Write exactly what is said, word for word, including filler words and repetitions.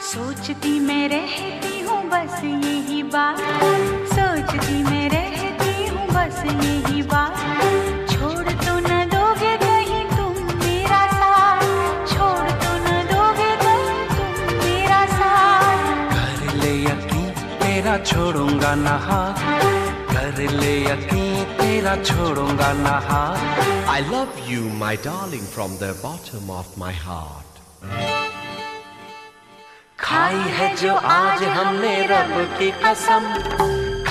सोचती मैं रहती हूँ बस यही बात, सोचती मैं रहती हूँ बस यही बात। छोड़ तो न दोगे कहीं तुम मेरा साथ, छोड़ तो न दोगे कहीं तुम मेरा साथ। कर ले यकीन तेरा छोड़ूंगा ना हाथ, कर ले यकीन तेरा छोड़ूंगा ना हाथ। I love you, my darling, from the bottom of my heart. खाई है जो आज हमने रब की कसम,